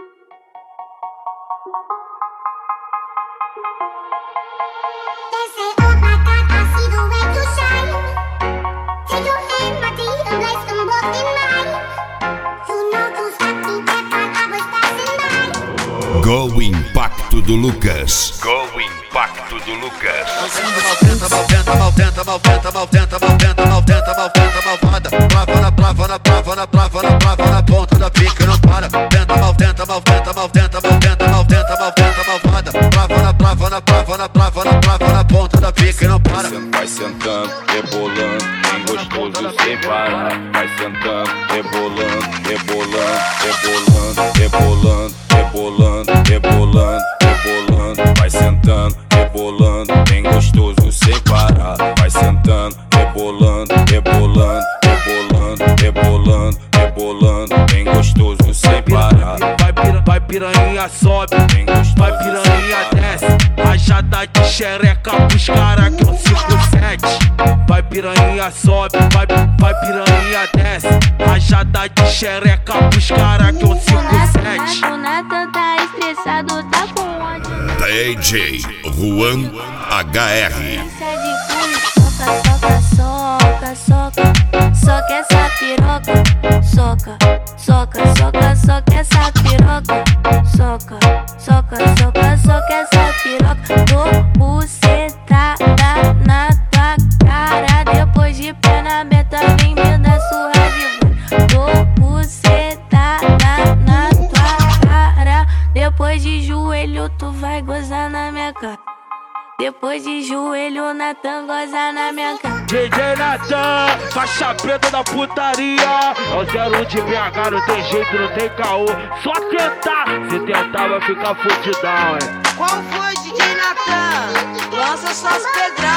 Go o impacto do Lucas. Go o impacto do Lucas. Trava na ponta da pica, não para. Tenta, maltenta, trava na ponta da pica, não para. Vai sentando, rebolando, bem gostoso sem parar. Vai sentando, rebolando, rebolando. Vai sentando, rebolando, bem gostoso sem parar. Vai sentando, rebolando, bem gostoso sem parar. Vai piranha sobe, vai piranha desce. Rajada de xereca pros cara que é um 5-7. Vai piranha sobe, vai piranha desce. Rajada de xereca pros cara que é um 5-7. O Nathan tá estressado, tá com ódio. DJ Juan HR. Soca essa piroca. Soca essa piroca. Soca essa piroca. Dou bucetada na tua cara. Depois de perna aberta, vem me dar surra de voz. Dou bucetada na tua cara. Depois de joelho, tu vai gozar na minha cara. Depois de joelho, o Nathan goza na minha cara. DJ Nathan, faixa preta da putaria. É o 01 de BH, não tem jeito, não tem caô. Só tentar, se tentar vai ficar fudidão, Qual foi, DJ Nathan? Lança suas pedradas.